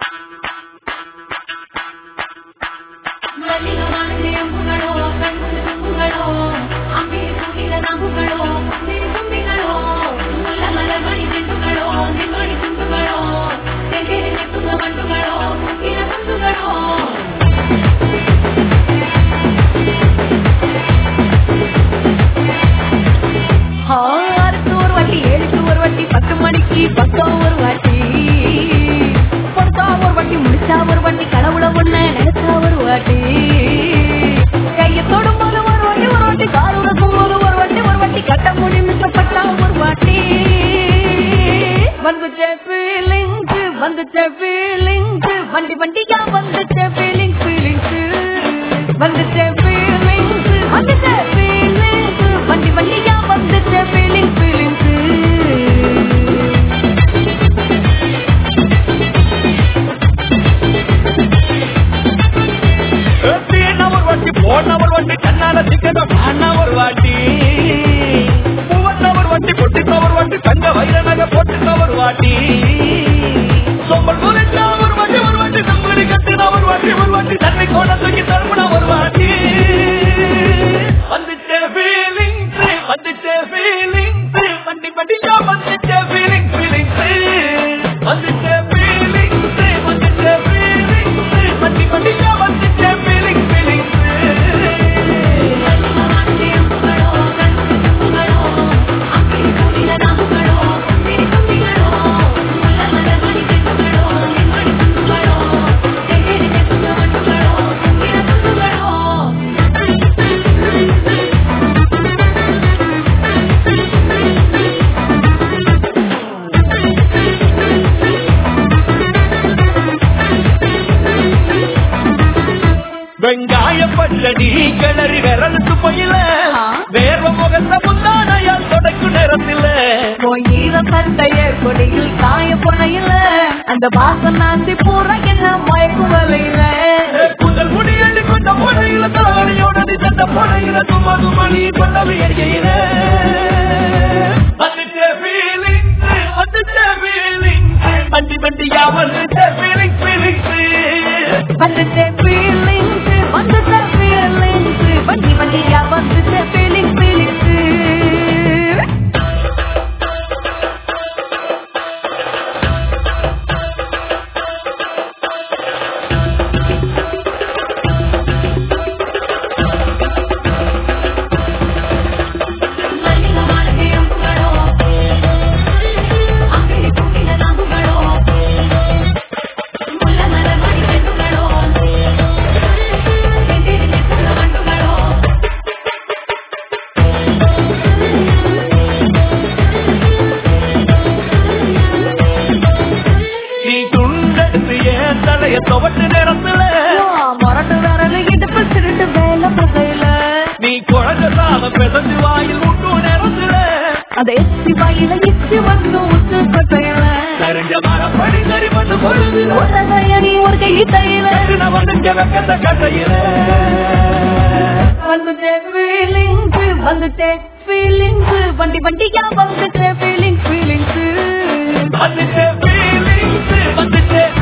வெங்காயப்பட்டடி கிளறி விரலுக்கு போயில வேர்வ முகத்த முந்தானையால் தொடக்கு நேரத்தில் கோயில சட்டைய கொடியில் காய போனையில அந்த வாசம் நாந்தி பூரா என்ன மயக்கு வலையில புதல் முடியடி கொண்ட போனையில தாடியோட சட்ட போனையில தும்மது மணி கொண்டவை எரியில வந்துட்டே ஃபீலிங் வந்துட்டே ஃபீலிங் வண்டி வண்டியா வந்துட்டே ஃபீலிங் ஃபீலிங் வந்துட்டே ஃபீலிங் வந்துட்டே ஃபீலிங் வண்டி வண்டியா வந்துட்டே ஃபீலிங் ஃபீலிங் துவட்டு நேரத்துல மொரட்டு விரல இடுப்பு திருட்டு வேலை பகையில நீ குழந்தை சாத பெசஞ்சு வாயில் விட்டு நேரத்துல அந்த எச்சி வாயில இச்சி வந்து உத்து பட்டையில தெரிஞ்ச மரப்படி சரி வந்து பொழுது நீ ஒரு கை தையில வந்துட்ட வெக்கத்த கட்டையில வந்துட்டே ஃபீலிங்ஸ் வந்துட்டே ஃபீலிங்ஸ் வண்டி வண்டியா வந்துட்டே ஃபீலிங்ஸ் வந்துட்டே ஃபீலிங்ஸ் வந்துட்டே